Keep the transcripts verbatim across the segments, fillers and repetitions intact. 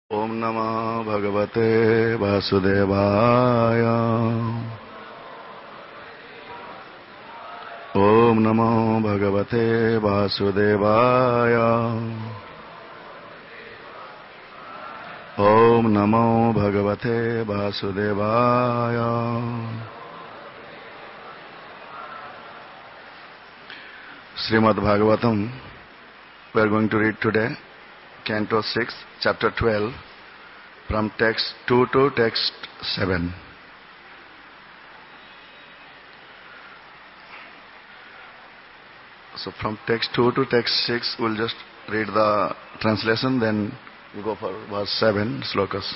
Om Namah Bhagavate Vasudevaya. Om Namo Bhagavate Vasudevaya. Om Namo Bhagavate Vasudevaya. Srimad Bhagavatam, we are going to read today, Canto six, Chapter twelve, from text two to text seven. So from text two to text six, we'll just read the translation, then we'll go for verse seven, slokas.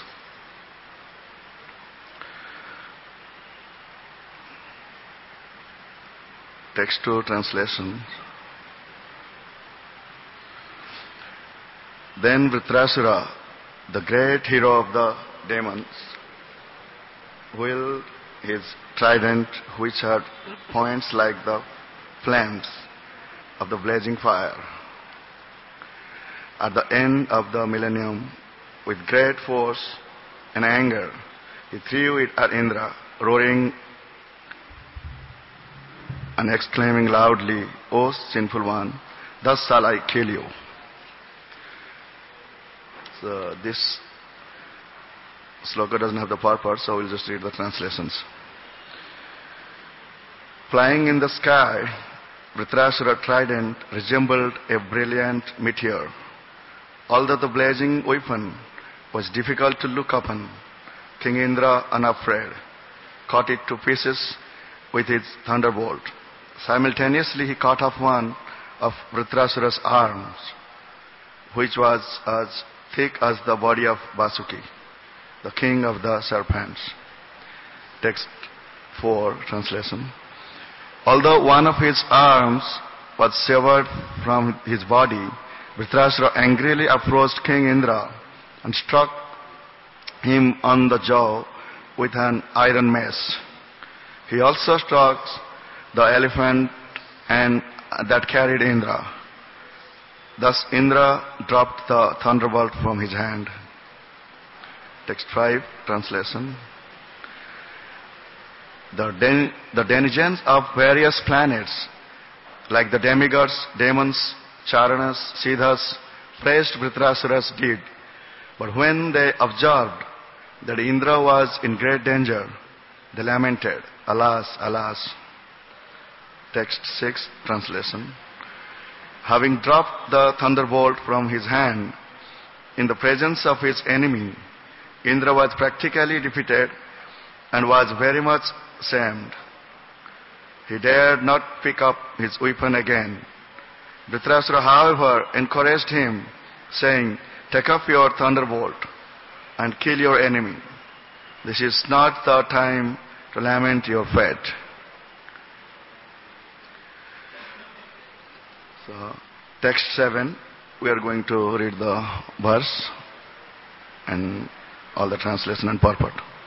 Text two translation. Then Vritrasura, the great hero of the demons, wielded his trident, which had points like the flames of the blazing fire. At the end of the millennium, with great force and anger, he threw it at Indra, roaring and exclaiming loudly, "O sinful one, thus shall I kill you." So this sloka doesn't have the purport, so we'll just read the translations. Flying in the sky, Vritrasura trident resembled a brilliant meteor. Although the blazing weapon was difficult to look upon, King Indra, unafraid, cut it to pieces with his thunderbolt. Simultaneously, he cut off one of Vritrasura's arms, which was as thick as the body of Vasuki, the king of the serpents. Text four, translation. Although one of his arms was severed from his body, Vritrasura angrily approached King Indra and struck him on the jaw with an iron mace. He also struck the elephant and that carried Indra. Thus Indra dropped the thunderbolt from his hand. Text five, translation. The, den- the denizens of various planets, like the demigods, demons, charanas, siddhas, praised Vritrasura's deed. But when they observed that Indra was in great danger, they lamented, "Alas, alas." Text six, translation. Having dropped the thunderbolt from his hand in the presence of his enemy, Indra was practically defeated and was very much shamed. He dared not pick up his weapon again. Vritrasura, however, encouraged him, saying, "Take up your thunderbolt and kill your enemy. This is not the time to lament your fate." So, text seven, we are going to read the verse and all the translation and purport.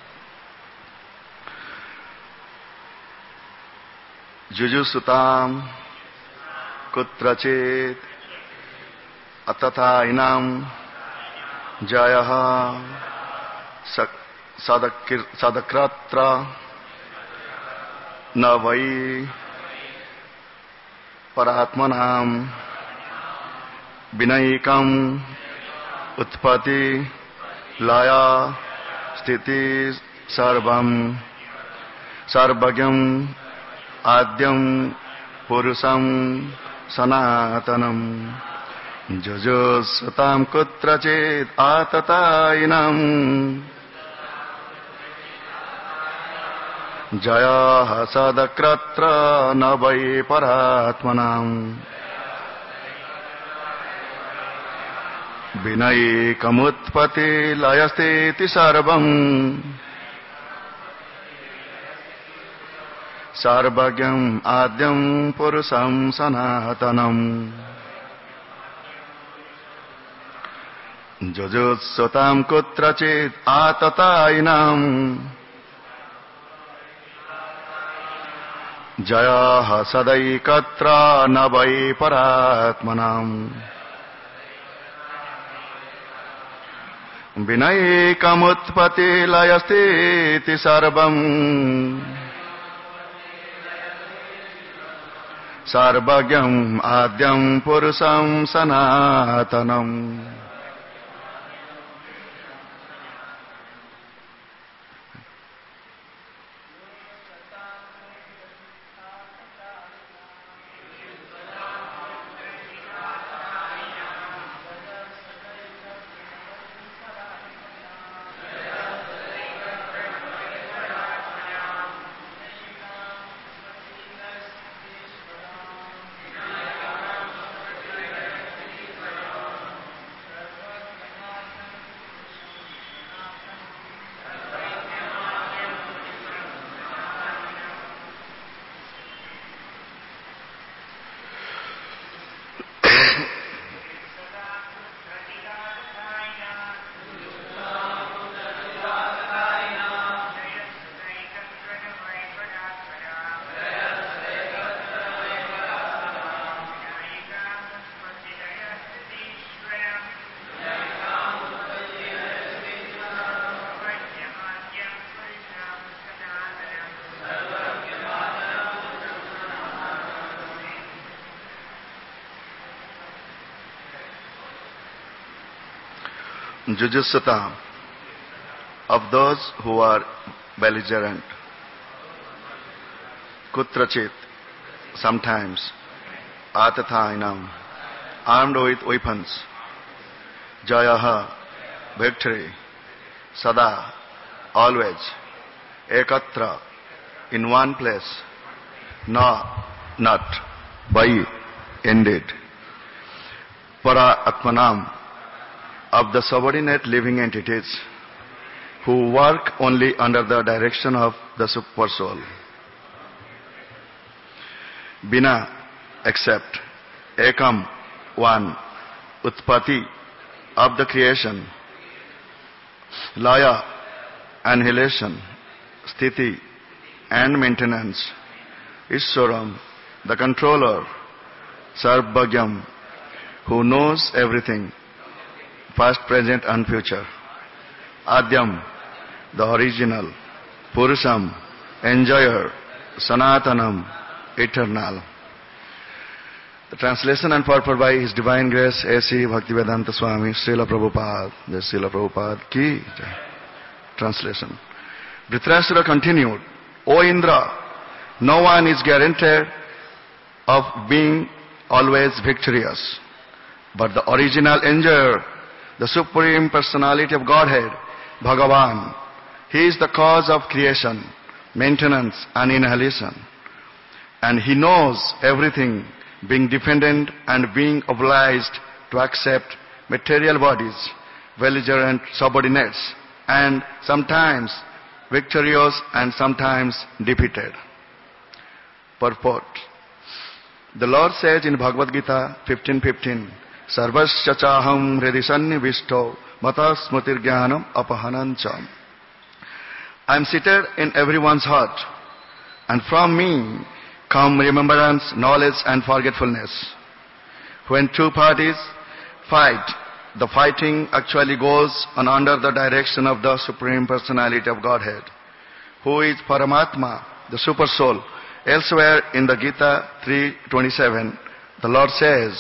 Jujusutam kutrachit atatainam jayaha sadakratra navai paratmanam vinayikam utpati laya sthiti sarvam sarvagyam adyam purusam sanatanam jajasutam kutrachit atatainam jaya sadakratra navai paratmanam vinay kamutpati layastiti sarvam sarvagyam adyam purusam sanatanam jajutsutam kutrachit atatainam jaya sadaikatra navai paratmanam Vinaykamutpati layastiti sarvam Sarvagyam adyam purusam sanatanam. Jujusata of those who are belligerent. Kutrachit, sometimes. Atathainam, armed with weapons. Jayaha, victory. Sada, always. Ekatra, in one place. Na, not. By, ended. Para Atmanam, of the subordinate living entities who work only under the direction of the Super Soul. Bina, except. Ekam, one. Utpati, of the creation. Laya, annihilation. Sthiti, and maintenance. Iswaram, the controller. Sarvabhagyam, who knows everything. Past, present and future. Adyam, the original. Purusham, enjoyer. Sanatanam, eternal. The translation and purport by His Divine Grace A C Bhaktivedanta Swami Srila Prabhupada. The Srila Prabhupada ki translation. Dhritarashtra continued, O Indra, no one is guaranteed of being always victorious, but the original enjoyer, the Supreme Personality of Godhead, Bhagavan. He is the cause of creation, maintenance and annihilation. And He knows everything, being dependent and being obliged to accept material bodies, belligerent subordinates, and sometimes victorious and sometimes defeated. Purport. The Lord says in Bhagavad Gita fifteen fifteen, Sarvasya chaham hridisannivishto mata smritirjnanam apahanancha. I am seated in everyone's heart, and from me come remembrance, knowledge and forgetfulness. When two parties fight, the fighting actually goes on under the direction of the Supreme Personality of Godhead, who is Paramatma, the Super Soul. Elsewhere in the Gita three twenty-seven, the Lord says,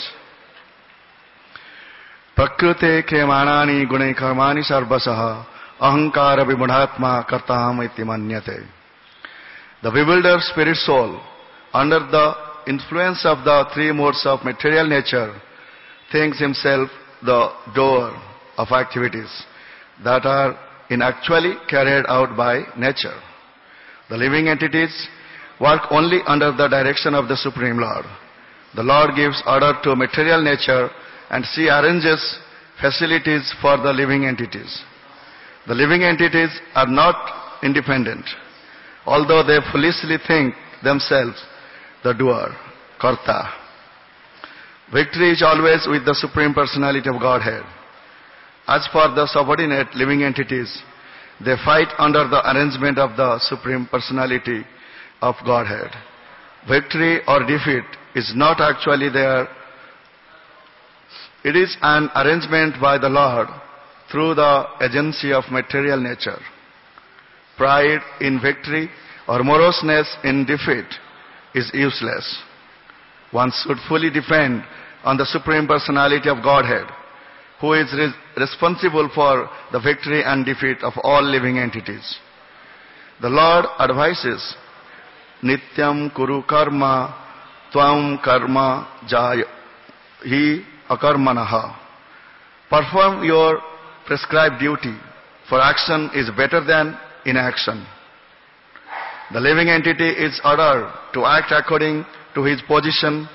Prakrute kremanani gunai karmani sarvasaha ahankara vibhunatma kartam iti manyate. The bewildered spirit soul, under the influence of the three modes of material nature, thinks himself the doer of activities that are in actually carried out by nature. The living entities work only under the direction of the Supreme Lord. The Lord gives order to material nature and she arranges facilities for the living entities. The living entities are not independent, although they foolishly think themselves the doer, Karta. Victory is always with the Supreme Personality of Godhead. As for the subordinate living entities, they fight under the arrangement of the Supreme Personality of Godhead. Victory or defeat is not actually there. It is an arrangement by the Lord through the agency of material nature. Pride in victory or moroseness in defeat is useless. One should fully depend on the Supreme Personality of Godhead, who is re- responsible for the victory and defeat of all living entities. The Lord advises, Nityam kuru karma tvam karma jaya hi akarmanaha. Perform your prescribed duty, for action is better than inaction. The living entity is ordered to act according to his position.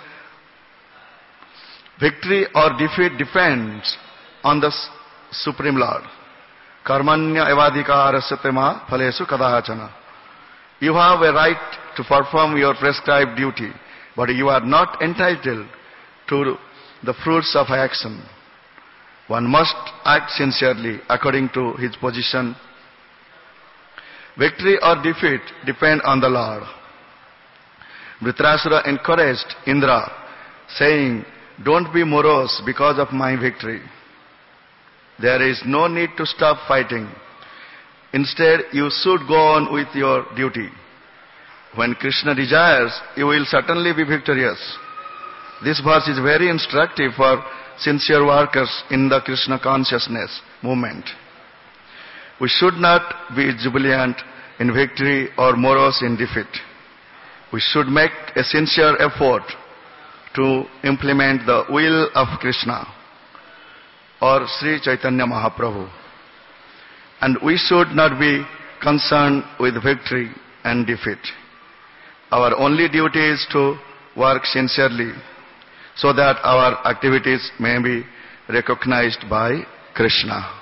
Victory or defeat depends on the Supreme Lord. Karmanya evadhikarasya phalesu kadachana. You have a right to perform your prescribed duty, but you are not entitled to the fruits of action. One must act sincerely according to his position. Victory or defeat depend on the Lord. Vritrasura encouraged Indra, saying, "Don't be morose because of my victory. There is no need to stop fighting. Instead, you should go on with your duty. When Krishna desires, you will certainly be victorious." This verse is very instructive for sincere workers in the Krishna consciousness movement. We should not be jubilant in victory or morose in defeat. We should make a sincere effort to implement the will of Krishna or Sri Chaitanya Mahaprabhu. And we should not be concerned with victory and defeat. Our only duty is to work sincerely so that our activities may be recognized by Krishna.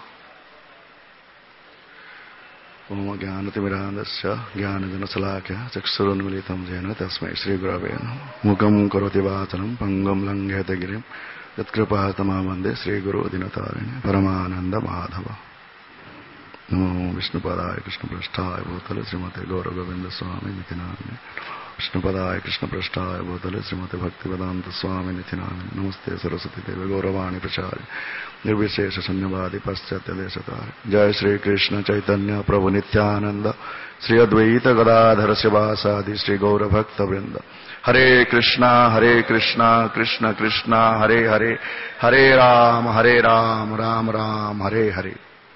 Om Jnanatimirandasya Jnanajanasalakhya Chaksurunmilitam Jena Tasmai Shri Gurave Namaha. Mukam Karoti Vacharam Pangam Langheta Girim Yatkripatamamande Shri Guru Dinatarini Paramananda Madhava. Namo Vishnupadaya Krishna Prasthaya Bhutale Srimate Gaura Govinda Swami Nitinamane. Vishnupadaya Krishna Prasthaya Bhutale Srimate Bhaktivedanta Swami Nitinamane. Namaste Saraswati Deva Gauravani Prachari Nirvishesha Sanyavadi Paschatya Desatari. Jai Shri Krishna Chaitanya Prabhu Nityananda Shri Advaita Gadadhara Sivasadi Shri Gaura Bhakta Vrinda. Hare Krishna, Hare Krishna, Krishna Krishna, Hare Hare, Hare Ram, Hare Ram, Ram Ram, Hare Hare.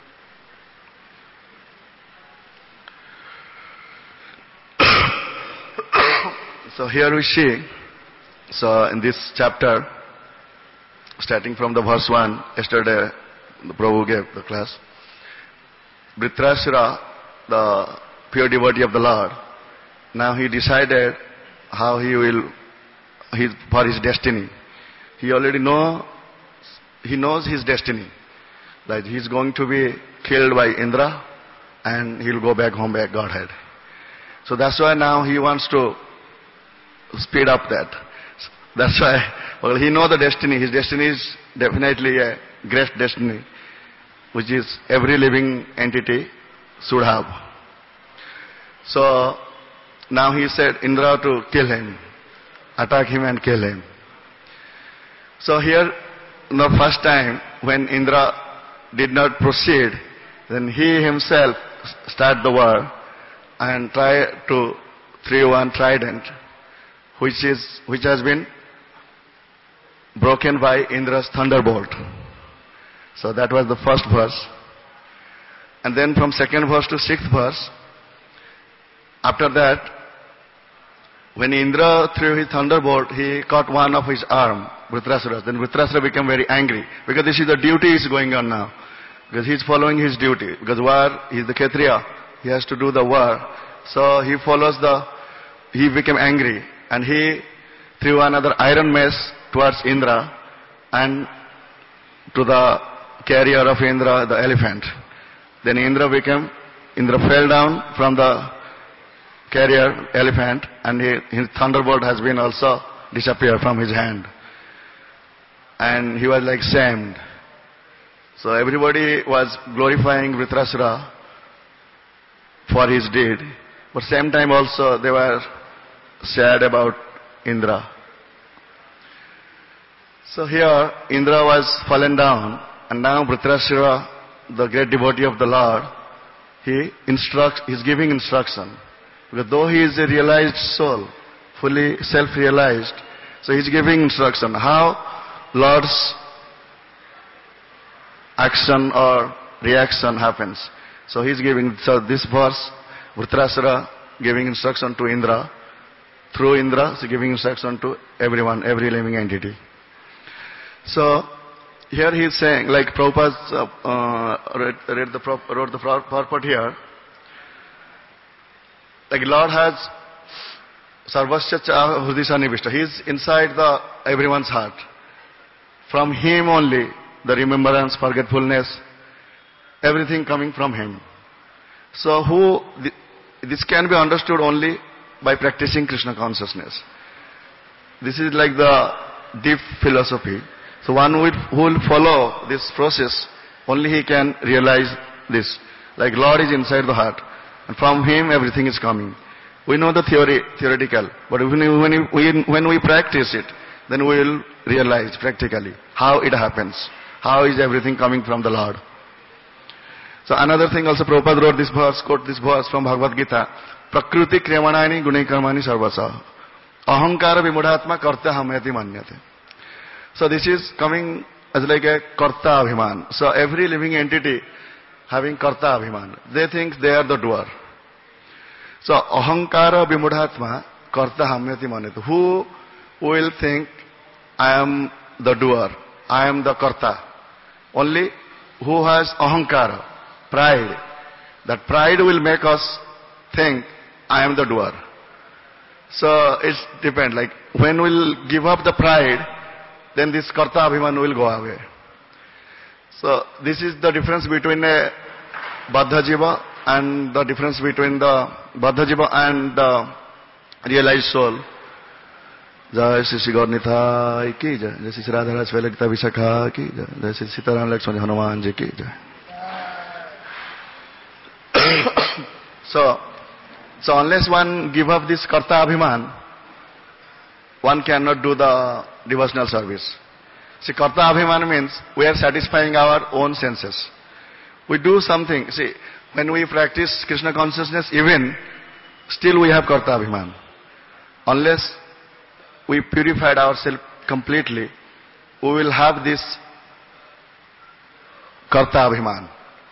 So here we see, so in this chapter, starting from the verse one, yesterday the Prabhu gave the class, Vritrasura, the pure devotee of the Lord, now he decided how he will, his, for his destiny. He already know, he knows his destiny, that he is going to be killed by Indra and he will go back home by Godhead. So that's why now he wants to speed up that. That's why, well, he knows the destiny. His destiny is definitely a great destiny, which is every living entity should have. So, now he said Indra to kill him, attack him and kill him. So here, the first time when Indra did not proceed, then he himself started the war and tried to throw one trident, which is which has been broken by Indra's thunderbolt. So that was the first verse. And then from second verse to sixth verse, after that, when Indra threw his thunderbolt, he caught one of his arm, Vritrasura. Then Vritrasura became very angry, because this is the duty is going on now. Because he is following his duty. Because war, he is the Kshatriya, he has to do the war. So he follows the, he became angry. And he threw another iron mace towards Indra and to the carrier of Indra, the elephant. Then Indra became, Indra fell down from the carrier elephant, and he, his thunderbolt has been also disappeared from his hand. And he was like shamed. So everybody was glorifying Vritrasura for his deed. But same time also they were sad about Indra. So here Indra was fallen down, and now Vritrasura, the great devotee of the Lord, he instructs, he's giving instruction. Because though he is a realized soul, fully self-realized, so he's giving instruction how Lord's action or reaction happens. So he's giving, so this verse, Vritrasura giving instruction to Indra. Through Indra, he's giving instruction to everyone, every living entity. So here he is saying, like Prabhupada uh, uh, read, read the, wrote the purport here, like Lord has Sarvasya Cha Hridisha Nivishta. He is inside the everyone's heart. From him only, the remembrance, forgetfulness, everything coming from him. So who, this can be understood only by practicing Krishna consciousness. This is like the deep philosophy. So one who will follow this process, only he can realize this. Like Lord is inside the heart, and from him everything is coming. We know the theory, theoretical, but when we, when we, when we practice it, then we will realize practically how it happens. How is everything coming from the Lord. So another thing also, Prabhupada wrote this verse, quote this verse from Bhagavad Gita, Prakruti Kriyamanani Guni Karmani Sarvasa. Ahankara Vimudhatma Karta Hamyati Manyate. So this is coming as like a Karta Abhiman. So every living entity having Karta Abhiman, they think they are the doer. So Ahankara Vimudhatma Karta Hamyati Manyate. Who will think I am the doer, I am the Karta? Only who has Ahankara, pride. That pride will make us think I am the doer. So it depends. Like when we'll give up the pride, then this Karta Abhiman will go away. So this is the difference between a Baddha Jiva and the difference between the Baddha Jiva and the realized soul. Jai Shri Shri Gaur Nitai ki jai. Jai Shri Radharaj Velagita Vishakha ki jai. Jai Shri Sitaram Lakshmana Hanuman ji ki jai. So, so unless one give up this Karta Abhiman, one cannot do the devotional service. See, Karta Abhiman means we are satisfying our own senses. We do something. See, when we practice Krishna consciousness, even, still we have Karta Abhiman. Unless we purified ourselves completely, we will have this Karta Abhiman.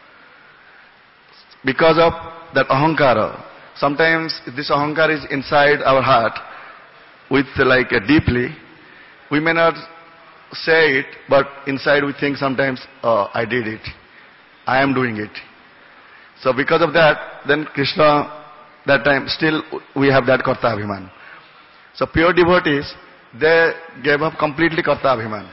Because of that Ahankara. Sometimes this Ahankara is inside our heart with like a deeply. We may not say it, but inside we think sometimes, oh, I did it. I am doing it. So because of that, then Krishna, that time, still we have that Karta Abhiman. So pure devotees, they gave up completely Karta Abhiman.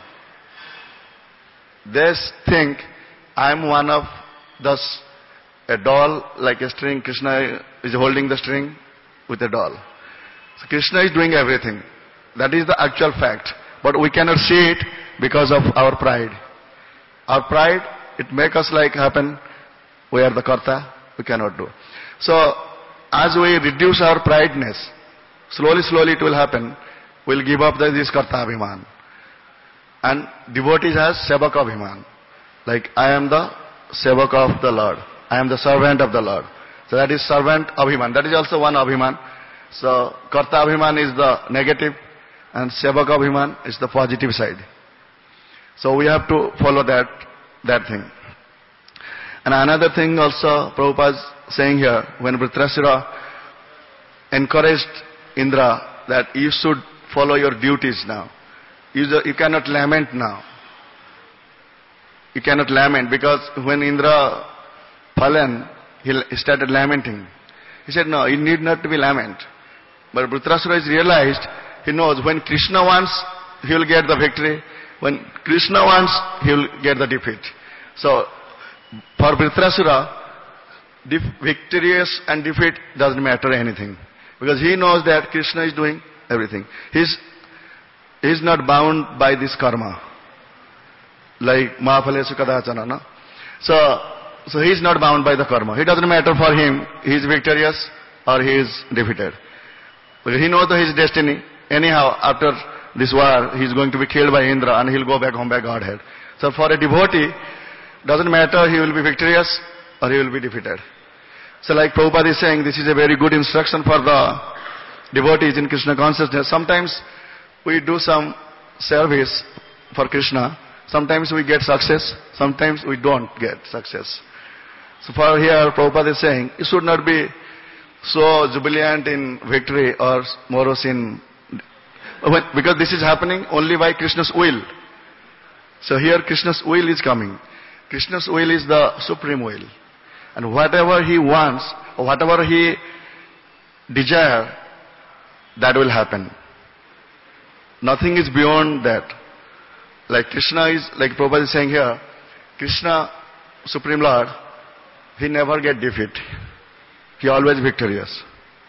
They think, I am one of those, a doll, like a string. Krishna is holding the string with a doll. So Krishna is doing everything. That is the actual fact. But we cannot see it because of our pride. Our pride, it makes us like happen, we are the Karta, we cannot do. So, as we reduce our prideness, slowly, slowly it will happen, we'll give up the, this Karta Abhiman. And devotees has Sevaka Abhiman. Like, I am the Sevaka of the Lord. I am the servant of the Lord. So that is servant Abhiman. That is also one Abhiman. So, Karta Abhiman is the negative and Sevaka Abhiman is the positive side. So we have to follow that, that thing. And another thing also, Prabhupada is saying here, when Vritrasura encouraged Indra that you should follow your duties now. You, you cannot lament now. You cannot lament because when Indra fallen, he started lamenting. He said, no, you need not to be lament. But Vritrasura is realized, he knows when Krishna wants, he will get the victory. When Krishna wants, he will get the defeat. So, for Vritrasura, victorious and defeat doesn't matter anything. Because he knows that Krishna is doing everything. He's, he's not bound by this karma. Like Mahapalesu Kadachana, no? So, so he's not bound by the karma. It doesn't matter for him, he is victorious or he is defeated. Because he knows his destiny. Anyhow, after this war, he is going to be killed by Indra and he'll go back home by Godhead. So for a devotee, doesn't matter he will be victorious or he will be defeated. So like Prabhupada is saying, this is a very good instruction for the devotees in Krishna consciousness. Sometimes we do some service for Krishna. Sometimes we get success. Sometimes we don't get success. So for here, Prabhupada is saying, you should not be so jubilant in victory or morose in... Because this is happening only by Krishna's will. So here Krishna's will is coming. Krishna's will is the supreme will. And whatever he wants, or whatever he desires, that will happen. Nothing is beyond that. Like Krishna is, like Prabhupada is saying here, Krishna, Supreme Lord, he never get defeat. He always victorious.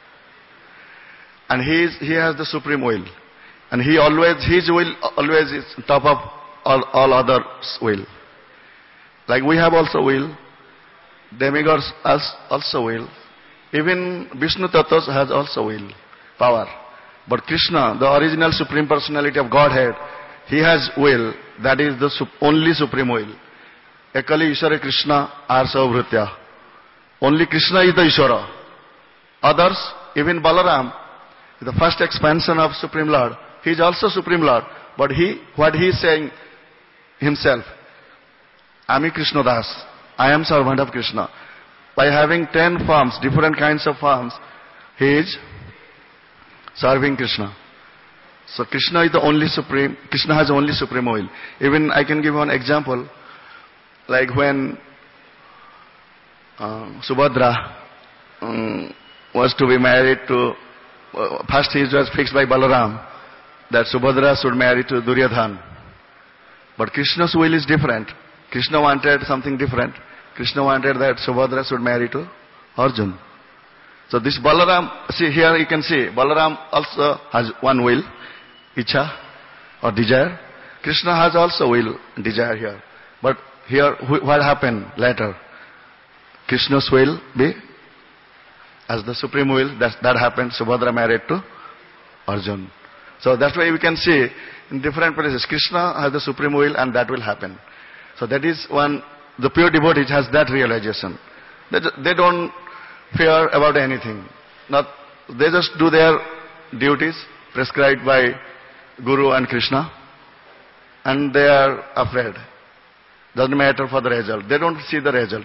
And he is, he has the supreme will. And he always, his will always is top of all, all others' will. Like we have also will. Demigods also will. Even Vishnu Tattvas has also will, power. But Krishna, the original Supreme Personality of Godhead, he has will. That is the only supreme will. Ekali Ishwara Krishna Arsa Vritya. Only Krishna is the Ishwara. Others, even Balaram, the first expansion of Supreme Lord, he is also Supreme Lord. But he, what he is saying himself, Ami Krishna Das, I am servant of Krishna. By having ten forms, different kinds of forms, he is serving Krishna. So Krishna is the only supreme, Krishna has only supreme will. Even I can give one example, like when uh, Subhadra um, was to be married to, uh, first it was fixed by Balaram, that Subhadra should marry to Duryodhana. But Krishna's will is different. Krishna wanted something different. Krishna wanted that Subhadra should marry to Arjun. So this Balaram, see here you can see, Balaram also has one will, Icha or desire. Krishna has also will, desire here. But here what happened later? Krishna's will be as the supreme will, that, that happened, Subhadra married to Arjun. So that's why we can see in different places, Krishna has the supreme will and that will happen. So that is one, the pure devotee has that realization. They, they don't fear about anything. Not, they just do their duties prescribed by Guru and Krishna, and they are afraid. Doesn't matter for the result. They don't see the result.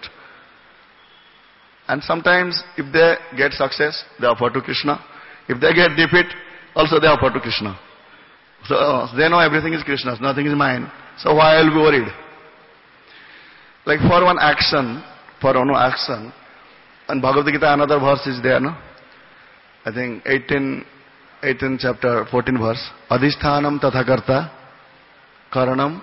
And sometimes if they get success, they offer to Krishna. If they get defeat, also they offer to Krishna. So uh, they know everything is Krishna's, nothing is mine. So why I'll be worried? Like for one action, for one action, and Bhagavad Gita another verse is there, no? I think eighteen, eighteen chapter, fourteen verse. Adhisthanam tathakarta karanam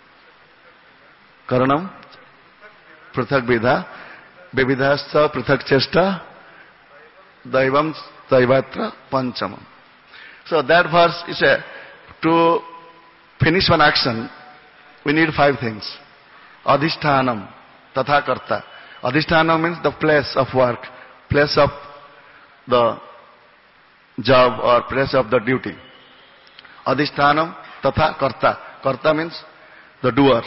karanam prithak vidha vividhascha prithak chesta daivam daivatra panchamam. So that verse is a, to finish one action, we need five things. Adhisthanam tathakarta. Adhisthanam means the place of work, place of the job or place of the duty. Adhisthanam tatha karta. Karta means the doer.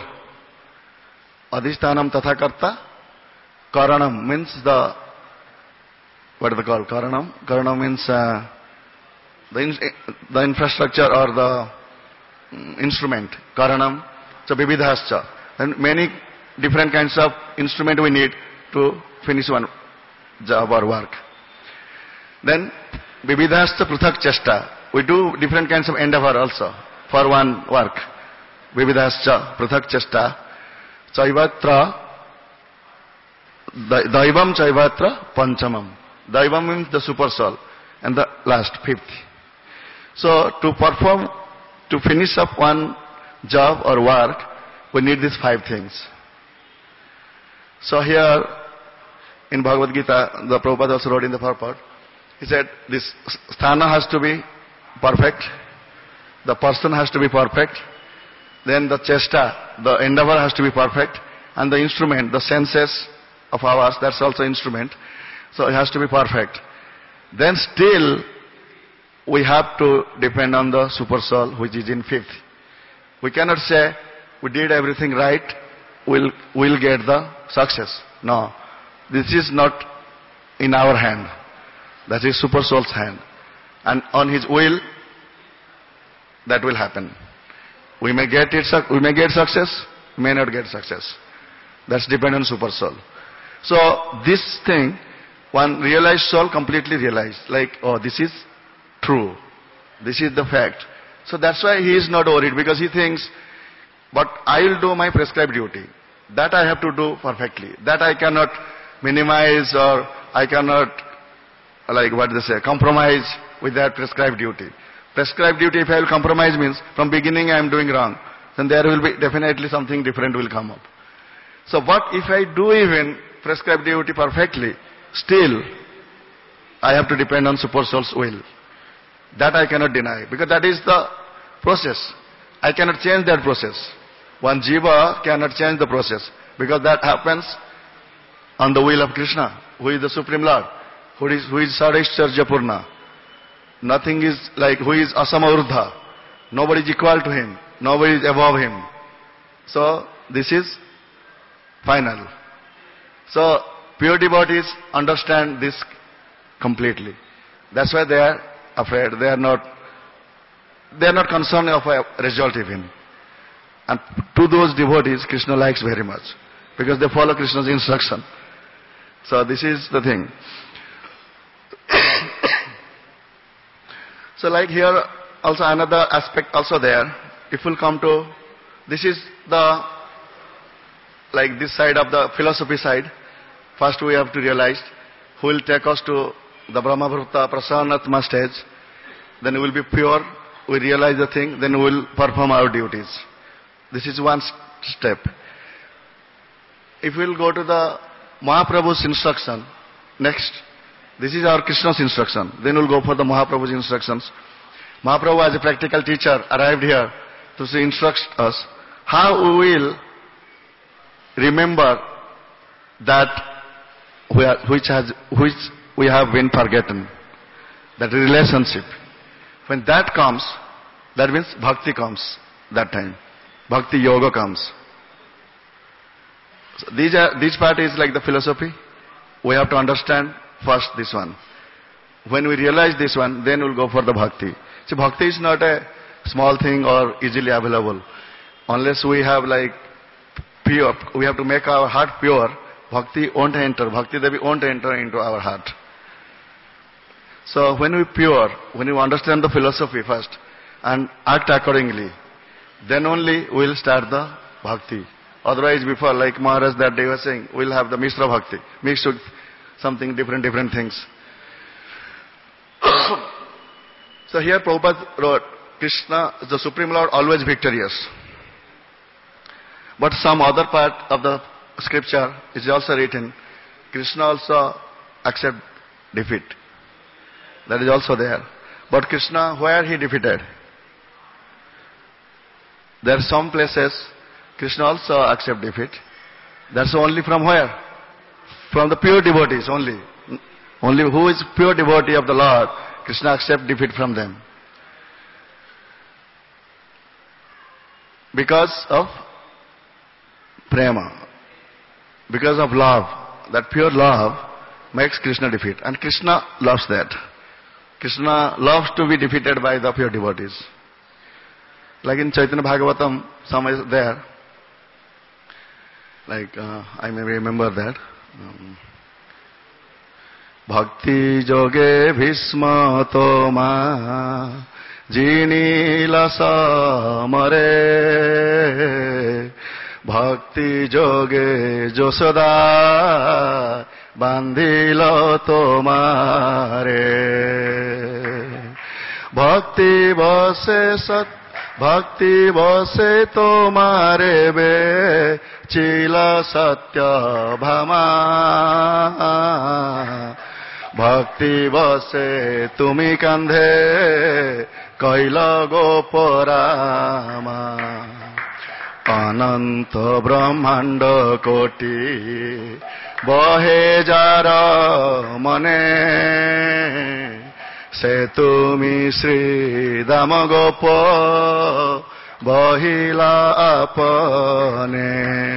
Adhisthanam tatha karta. Karanam means the, what is it called? Karanam? Karanam means uh, the, in, the infrastructure or the um, instrument. Karanam. So vividhascha. And many different kinds of instrument we need to finish one job or work. Then, vividhascha prithak chesta. We do different kinds of endeavor also for one work. Vividhascha prithak chesta. Chaivatra, daivam chaivatra panchamam. Daivam means the super soul. And the last, fifth. So, to perform, to finish up one job or work, we need these five things. So here, in Bhagavad Gita, the Prabhupada also wrote in the purport, he said, this sthana has to be perfect, the person has to be perfect, then the chesta, the endeavor has to be perfect, and the instrument, the senses of ours, that's also instrument, so it has to be perfect. Then still, we have to depend on the super soul, which is in fifth. We cannot say, we did everything right, will will get the success. No, this is not in our hand. That is Super Soul's hand. And on his will, that will happen. We may get it, we may get success, may not get success. That's dependent on Super Soul. So this thing, one realized soul completely realized, like, oh, this is true. This is the fact. So that's why he is not worried, because he thinks, but I will do my prescribed duty. That I have to do perfectly. That I cannot minimize, or I cannot, like what they say, compromise with that prescribed duty. Prescribed duty, if I will compromise, means from beginning I am doing wrong. Then there will be definitely something different will come up. So what if I do even prescribed duty perfectly, still I have to depend on Super Soul's will. That I cannot deny, because that is the process. I cannot change that process. One jiva cannot change the process, because that happens on the will of Krishna, who is the Supreme Lord, who is, who is Sarishcharya Purna. Nothing is like, who is Asama Urdha. Nobody is equal to him. Nobody is above him. So, this is final. So, pure devotees understand this completely. That's why they are afraid. They are not, they are not concerned of a result even. And to those devotees, Krishna likes very much, because they follow Krishna's instruction. So this is the thing. So like here, also another aspect also there. If we'll come to, this is the, like this side of the philosophy side. First we have to realize who will take us to the Brahmabhutta Prasanatma stage. Then we will be pure, we realize the thing, then we will perform our duties. This is one step. If we will go to the Mahaprabhu's instruction, next, this is our Krishna's instruction. Then we will go for the Mahaprabhu's instructions. Mahaprabhu as a practical teacher arrived here to instruct us how we will remember that we are, which, has, which we have been forgotten. That relationship. When that comes, that means bhakti comes that time. Bhakti yoga comes. So these are, this part is like the philosophy. We have to understand first this one. When we realize this one, then we'll go for the bhakti. See, bhakti is not a small thing or easily available. Unless we have like pure, we have to make our heart pure, bhakti won't enter, bhakti devi won't enter into our heart. So when we pure, when we understand the philosophy first and act accordingly, then only we'll start the bhakti. Otherwise before, like Maharaj that day was saying, we'll have the Mishra bhakti, mixed with something different, different things. So here Prabhupada wrote, Krishna, the Supreme Lord, always victorious. But some other part of the scripture is also written, Krishna also accept defeat. That is also there. But Krishna, where he defeated? There are some places Krishna also accept defeat. That's only from where? From the pure devotees only. Only who is pure devotee of the Lord, Krishna accept defeat from them. Because of prema. Because of love. That pure love makes Krishna defeat. And Krishna loves that. Krishna loves to be defeated by the pure devotees. Like in Chaitanya Bhagavatam, some is there. Like, uh, I may remember that. Um, Bhakti joge bhisma toma jini lasa mare Bhakti joge josoda bandhilo tomare Bhakti bose sat Bhakti bose tomare be chila satya bhama Bhakti bose tumi kandhe kaila goparama Ananta brahmanda koti bahe jara mane Se tumi Sri Dama Gopa bahila apane.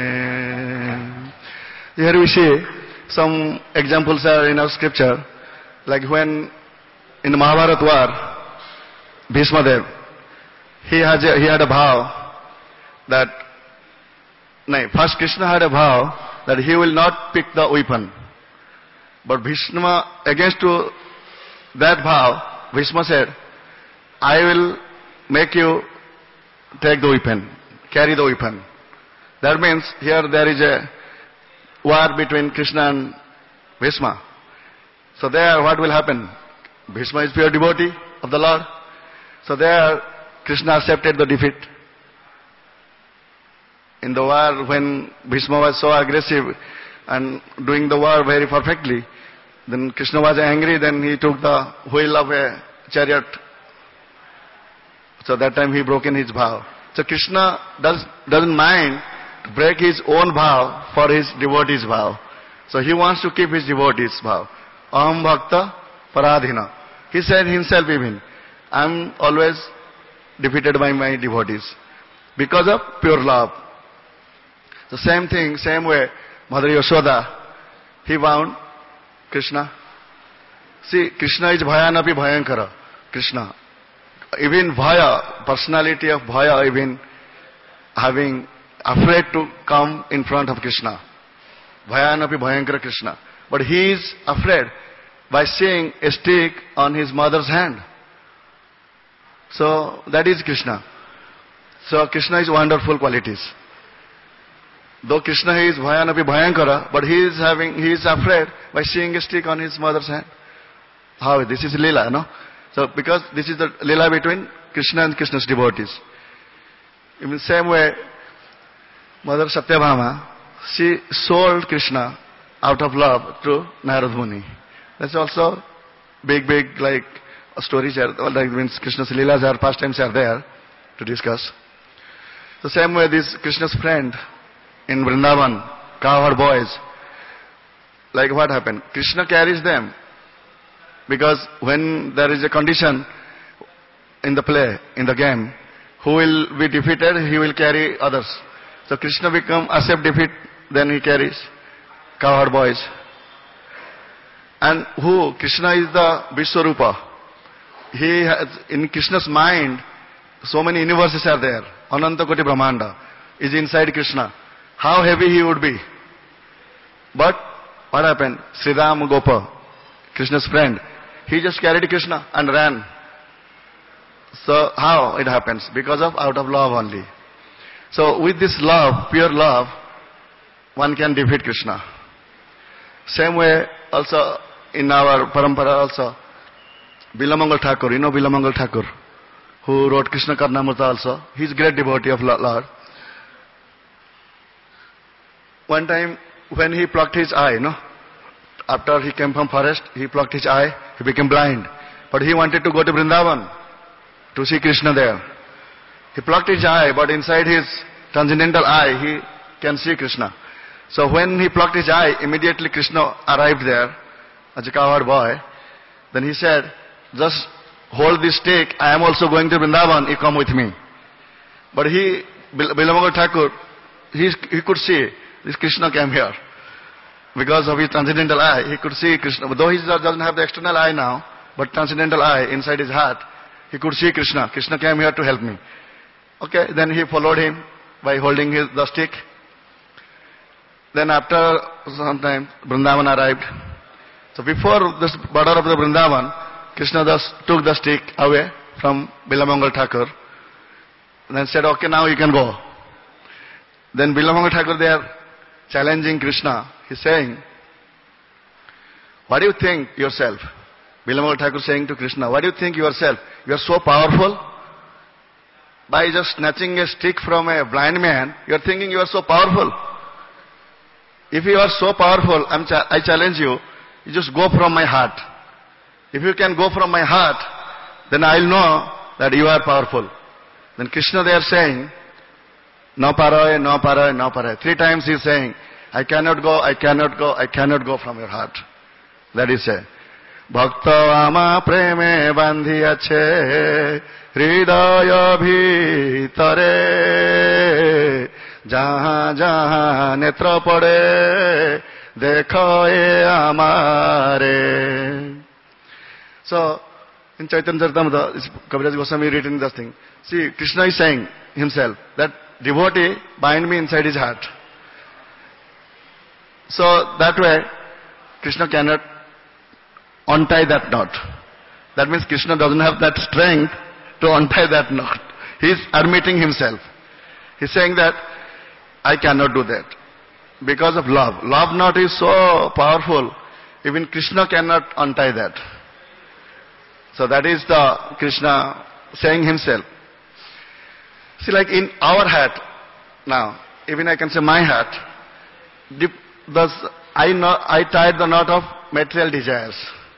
Here we see some examples are in our scripture, like when in the Mahabharata war, Bhishma Dev, he, has a, he had a vow that, no, first Krishna had a vow that he will not pick the weapon. But Bhishma, against to that vow, Bhishma said, I will make you take the weapon, carry the weapon. That means here there is a war between Krishna and Bhishma. So there what will happen? Bhishma is pure devotee of the Lord. So there Krishna accepted the defeat. In the war when Bhishma was so aggressive and doing the war very perfectly, then Krishna was angry, then he took the wheel of a chariot. So that time he broken his vow. So Krishna does, doesn't mind to break his own vow for his devotee's vow. So he wants to keep his devotee's vow. Aham bhakta paradhina. He said himself even, I am always defeated by my devotees because of pure love. The same thing, same way, Mother Yashoda, he bound Krishna. See, Krishna is Bhayanapi Bhayankara. Krishna. Even Bhaya, personality of Bhaya, even having afraid to come in front of Krishna. Bhayanapi Bhayankara Krishna. But he is afraid by seeing a stick on his mother's hand. So that is Krishna. So Krishna is wonderful qualities. Though Krishna is Bhayanapi Bhayankara, but he is having, he is afraid by seeing a stick on his mother's hand. How? This is Leela, no? So because this is the Leela between Krishna and Krishna's devotees. In the same way, Mother Satyabhama, she sold Krishna out of love to Narad Muni. That's also big, big, like, stories are, like, means Krishna's Leelas are, pastimes are there to discuss. The same way this Krishna's friend in Vrindavan, cowherd boys, like what happened? Krishna carries them. Because when there is a condition in the play, in the game, who will be defeated, he will carry others. So Krishna become, accept defeat, then he carries cowherd boys. And who? Krishna is the Vishwarupa. He has, in Krishna's mind, so many universes are there. Ananta Koti Brahmanda is inside Krishna. How heavy he would be. But what happened? Sridham Gopa, Krishna's friend, he just carried Krishna and ran. So how it happens? Because of out of love only. So with this love, pure love, one can defeat Krishna. Same way also in our parampara also, Bilamangal Thakur, you know Bilamangal Thakur, who wrote Krishna Karnamrita also. He is great devotee of Lord. One time when he plucked his eye, no? After he came from forest, he plucked his eye, he became blind. But he wanted to go to Vrindavan to see Krishna there. He plucked his eye, but inside his transcendental eye, he can see Krishna. So when he plucked his eye, immediately Krishna arrived there as a cowherd boy. Then he said, just hold this stick, I am also going to Vrindavan, you come with me. But he, Bilamangal Thakur, he, he could see, this Krishna came here. Because of his transcendental eye, he could see Krishna. Though he doesn't have the external eye now, but transcendental eye inside his heart, he could see Krishna. Krishna came here to help me. Okay, then he followed him by holding his, the stick. Then after some time, Vrindavan arrived. So before this border of the Vrindavan, Krishna thus took the stick away from Bilamangal Thakur. And then said, okay, now you can go. Then Bilamangal Thakur, they are challenging Krishna. He's saying, what do you think yourself? Bilamangal Thakur saying to Krishna, what do you think yourself? You are so powerful. By just snatching a stick from a blind man, you are thinking you are so powerful. If you are so powerful, I'm cha- I challenge you, you just go from my heart. If you can go from my heart, then I'll know that you are powerful. Then Krishna, they are saying, no paraye, no paraye, no paraye. Three times he is saying, I cannot go, I cannot go, I cannot go from your heart. That is it. Bhakta ama preme bandhi ache, हृदय भीतरे जहाँ जहाँ नेत्र पड़े देखो ये हमारे. So, in Chaitanya Charitamrita, Kaviraj Goswami written this thing. See, Krishna is saying himself that devotee bind me inside his heart. So that way, Krishna cannot untie that knot. That means Krishna doesn't have that strength to untie that knot. He is admitting himself. He is saying that I cannot do that because of love. Love knot is so powerful, even Krishna cannot untie that. So that is the Krishna saying himself. See, like in our heart now, even I can say my heart, thus I know, I tied the knot of material desires.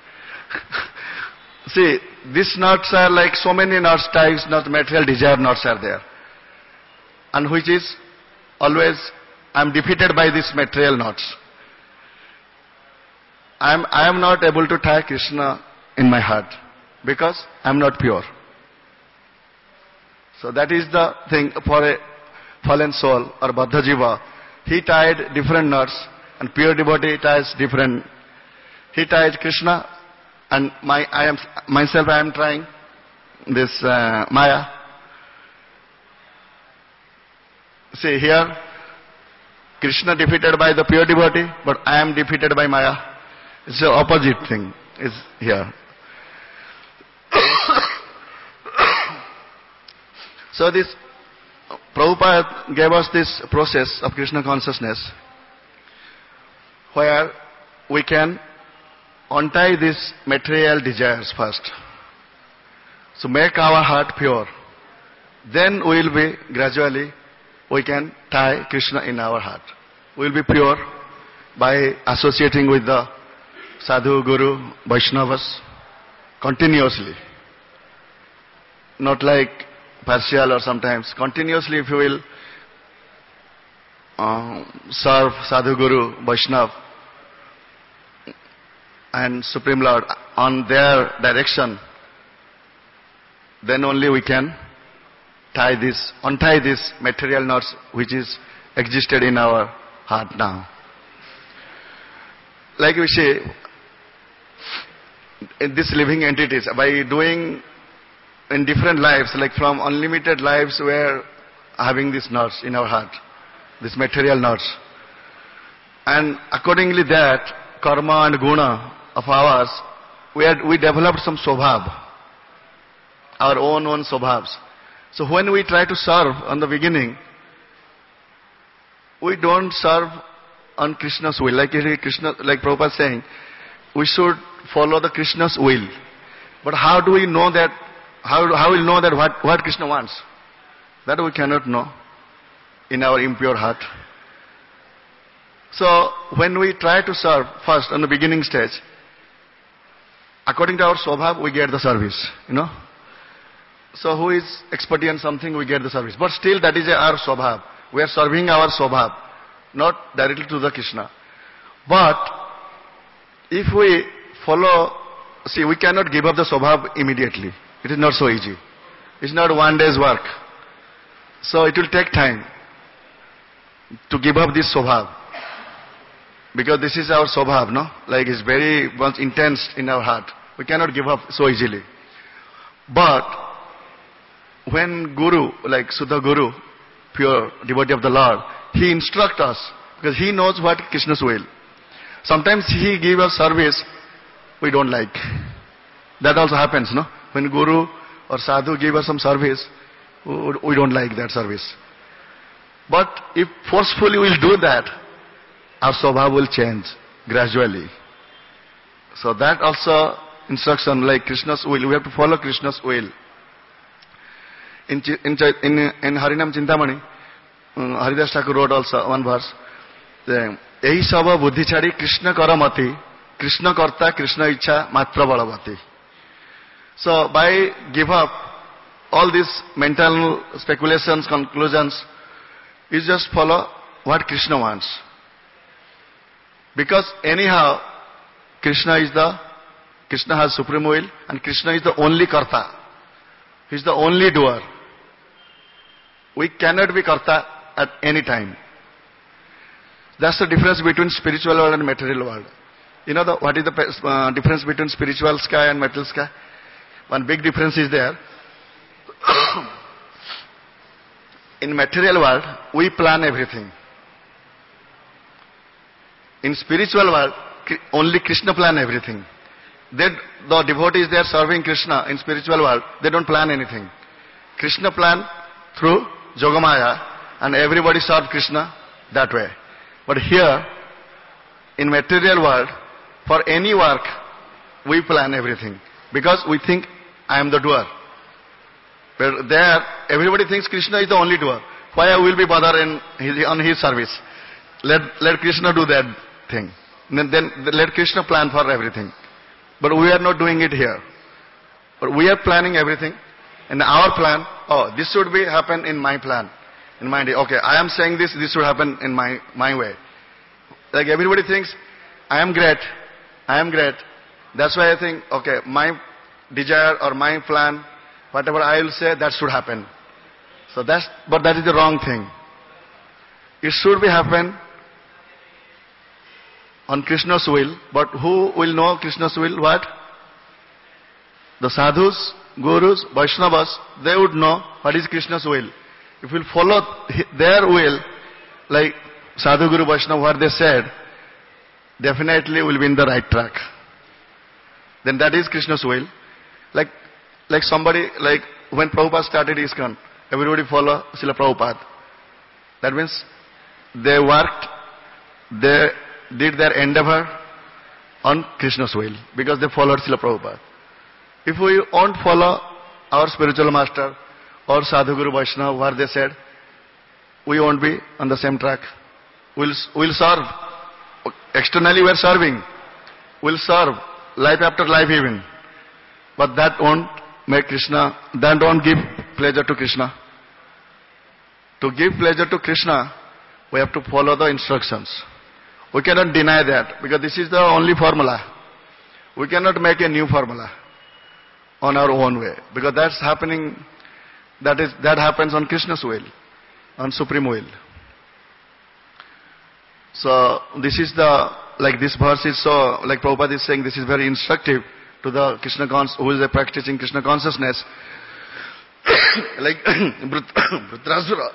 See, these knots are like so many knots, ties, not material desire knots are there. And which is always, I am defeated by these material knots. I am, I am not able to tie Krishna in my heart because I am not pure. So that is the thing for a fallen soul or Baddha Jiva. He tied different knots and pure devotee ties different. He tied Krishna and my, I am, myself I am trying this uh, Maya. See here, Krishna defeated by the pure devotee, but I am defeated by Maya. It's the opposite thing is here. So this, Prabhupada gave us this process of Krishna consciousness where we can untie these material desires first. So make our heart pure. Then we will be gradually, we can tie Krishna in our heart. We will be pure by associating with the Sadhu, Guru, Vaishnavas continuously. Not like partial or sometimes. Continuously if you will uh, serve Sadhu, Guru, Vaishnav and Supreme Lord on their direction, then only we can tie this, untie this material knots which is existed in our heart now. Like we say, in these living entities, by doing in different lives, like from unlimited lives, we are having these knots in our heart, these material knots. And accordingly that, karma and guna of ours, we, had, we developed some swabhav, our own own swabhavs. So when we try to serve on the beginning, we don't serve on Krishna's will. Like Krishna, like Prabhupada is saying, we should follow the Krishna's will. But how do we know that, how, how will know that what, what Krishna wants? That we cannot know in our impure heart. So when we try to serve first on the beginning stage, according to our swabhav, we get the service, you know. So who is expert in something, we get the service. But still that is our swabhav. We are serving our swabhav, not directly to the Krishna. But if we follow, see, we cannot give up the swabhav immediately. It is not so easy. It's not one day's work. So it will take time to give up this swabhav. Because this is our swabhav, no? Like it's very much intense in our heart. We cannot give up so easily. But when Guru, like Sudha Guru, pure devotee of the Lord, he instructs us because he knows what Krishna's will. Sometimes he gives us service we don't like. That also happens, no? When Guru or Sadhu give us some service, we don't like that service. But if forcefully we will do that, our swabhav will change gradually. So that also instruction, like Krishna's will, we have to follow Krishna's will. In, in, in, in Harinam Chintamani, um, Haridas Thakur wrote also one verse, Ehi saba buddhi chadi Krishna karamati, Krishna karta Krishna icha matra balavati. So by give up all these mental speculations, conclusions, you just follow what Krishna wants. Because anyhow, Krishna is the, Krishna has supreme will and Krishna is the only karta. He is the only doer. We cannot be karta at any time. That's the difference between spiritual world and material world. You know the, what is the uh, difference between spiritual sky and material sky? One big difference is there. In material world, we plan everything. In spiritual world, only Krishna plan everything. They, the devotees, they are serving Krishna in spiritual world. They don't plan anything. Krishna plan through Jogamaya, and everybody serve Krishna that way. But here, in material world, for any work, we plan everything. Because we think, I am the doer. But there, everybody thinks Krishna is the only doer. Why I will be bothered in his, on his service? Let, let Krishna do that thing. Then, then let Krishna plan for everything. But we are not doing it here. But we are planning everything. And our plan, oh, this should be happen in my plan. In my day. Okay, I am saying this, this should happen in my, my way. Like everybody thinks, I am great. I am great. That's why I think, okay, my desire or my plan, whatever I will say, that should happen. So that's, but that is the wrong thing. It should be happen on Krishna's will, but who will know Krishna's will? What? The sadhus, gurus, Vaishnavas, they would know what is Krishna's will. If we follow their will, like Sadhu, Guru, Vaishnava, what they said, definitely will be in the right track. Then that is Krishna's will. Like, like somebody, like when Prabhupada started ISKCON, everybody follow Srila Prabhupada. That means they worked, they did their endeavor on Krishna's will because they followed Srila Prabhupada. If we won't follow our spiritual master or Sadhu, Guru, Vaishnava, what they said, we won't be on the same track. We'll, we'll serve. Externally we're serving. We'll serve life after life even. But that won't make Krishna, that won't give pleasure to Krishna. To give pleasure to Krishna, we have to follow the instructions. We cannot deny that because this is the only formula. We cannot make a new formula on our own way because that's happening, that is, that happens on Krishna's will, on supreme will. So this is the, like this verse is so, like Prabhupada is saying, this is very instructive to the Krishna cons, who is practicing Krishna consciousness. Like Vritrasura,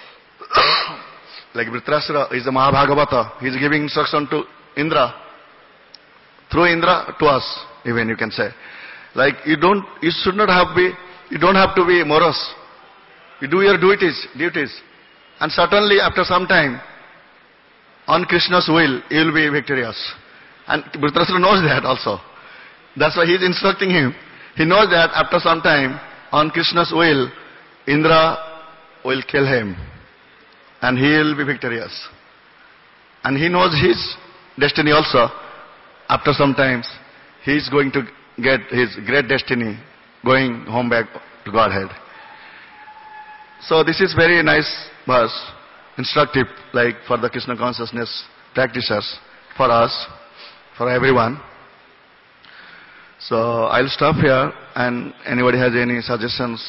like Vritrasura is the Mahabhagavata. He is giving instruction to Indra, through Indra to us, even you can say. Like you don't, you should not have be, you don't have to be morose. You do your duties, duties, and certainly after some time, on Krishna's will, you will be victorious. And Vritrasura knows that also. That's why he is instructing him. He knows that after some time, on Krishna's will, Indra will kill him. And he will be victorious. And he knows his destiny also. After some time, he is going to get his great destiny, going home back to Godhead. So this is very nice verse, instructive, like for the Krishna consciousness practitioners, for us, for everyone. So I'll stop here, and anybody has any suggestions?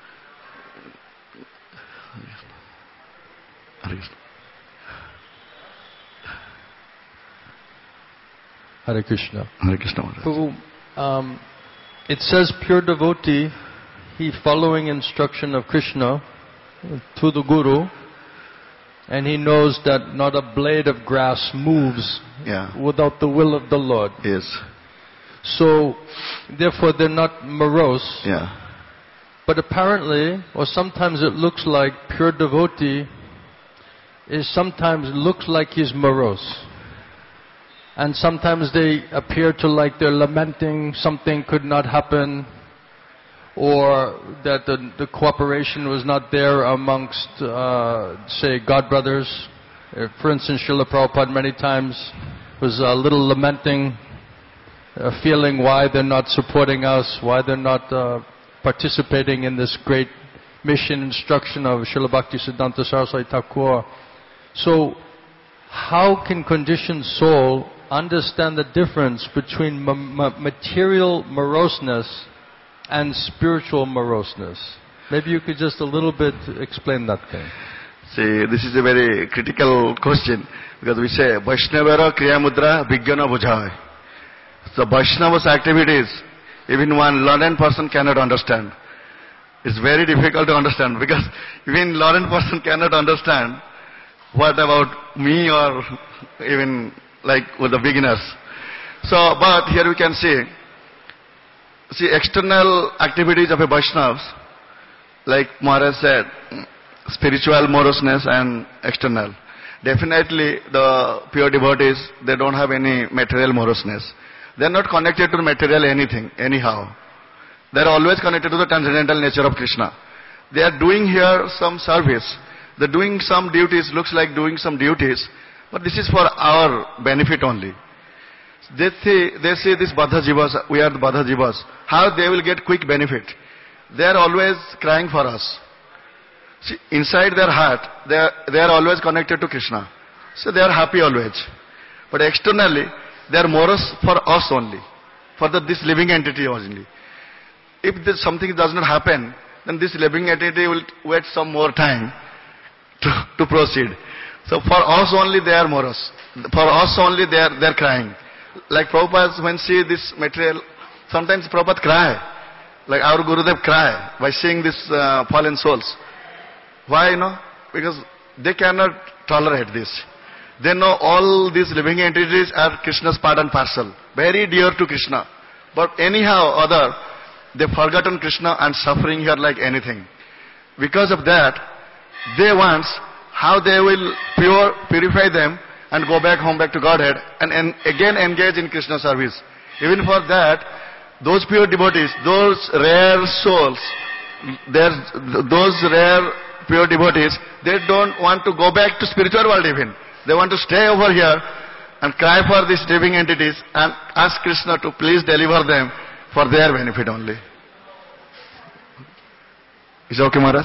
Hare Krishna. Hare Krishna. Prabhu, um, it says pure devotee, he following instruction of Krishna to the Guru, and he knows that not a blade of grass moves yeah. without the will of the Lord. Yes. So, therefore they're not morose. Yeah. But apparently, or sometimes it looks like pure devotee is sometimes looks like he's morose. And sometimes they appear to like they're lamenting something could not happen, or that the, the cooperation was not there amongst, uh, say, God brothers. Uh, for instance, Srila Prabhupada many times was a little lamenting, uh, feeling why they're not supporting us, why they're not uh, participating in this great mission instruction of Srila Bhaktisiddhanta Saraswati Thakur. So, how can conditioned soul understand the difference between ma- ma- material moroseness and spiritual moroseness. Maybe you could just a little bit explain that thing. See, this is a very critical question because we say Vaishnavara Kriya Mudra Vijnana Bujhai. So Vaishnava's activities, even one learned person cannot understand. It's very difficult to understand because even learned person cannot understand what about me or even like with the beginners. So, but here we can see, see external activities of a Vaishnavas, like Maharaj said, spiritual moroseness and external. Definitely the pure devotees, they don't have any material moroseness. They are not connected to material anything, anyhow. They are always connected to the transcendental nature of Krishna. They are doing here some service. They are doing some duties, looks like doing some duties, but this is for our benefit only. They see, they see this Baddha Jivas, we are the Baddha Jivas, how they will get quick benefit. They are always crying for us. See, inside their heart, they are, they are always connected to Krishna. So they are happy always. But externally, they are morose for us only, for the, this living entity only. If this, something does not happen, then this living entity will wait some more time to, to proceed. So for us only they are morose. For us only they are, they are crying. Like Prabhupada, when see this material, sometimes Prabhupada cry. Like our Gurudev cry by seeing these uh, fallen souls. Why, you know? Because they cannot tolerate this. They know all these living entities are Krishna's part and parcel. Very dear to Krishna. But anyhow other, they've forgotten Krishna and suffering here like anything. Because of that, they want how they will pure, purify them and go back home, back to Godhead and, and again engage in Krishna service. Even for that, those pure devotees, those rare souls, those rare pure devotees, they don't want to go back to spiritual world even. They want to stay over here and cry for these living entities and ask Krishna to please deliver them for their benefit only. Is it okay, Maharaj?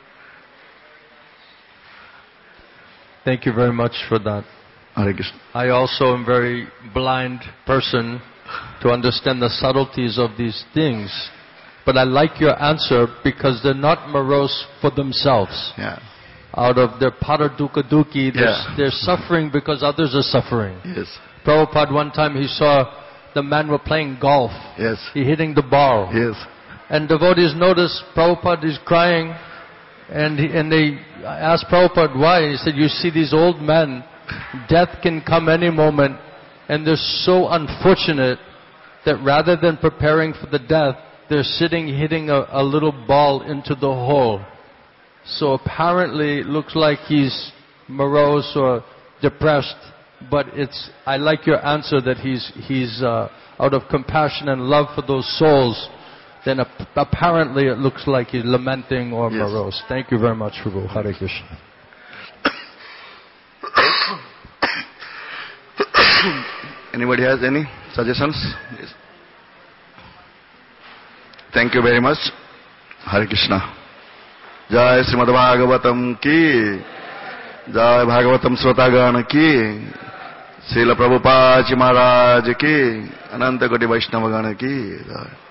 Thank you very much for that. Hare Krishna. I also am a very blind person to understand the subtleties of these things. But I like your answer because they're not morose for themselves. Yeah. Out of their pada dukkha dukhi, they're, Yeah. they're suffering because others are suffering. Yes. Prabhupada one time he saw the man were playing golf. Yes. He hitting the ball. Yes. And devotees noticed Prabhupada is crying and, he, and they asked Prabhupada why. He said, you see these old men, death can come any moment and they're so unfortunate that rather than preparing for the death, they're sitting hitting a, a little ball into the hole. So apparently it looks like he's morose or depressed, but it's, I like your answer that he's, he's uh, out of compassion and love for those souls, then ap apparently it looks like he's lamenting or Yes. morose. Thank you very much, Prabhu. Hare Krishna. Anybody has any suggestions? Yes. Thank you very much. Hare Krishna. Jai Srimad Bhagavatam ki, Jai Bhagavatam Srotagana ki, Srila Prabhupada Ji Maharaj ki, Ananta Koti Vaishnavagana ki. Jai.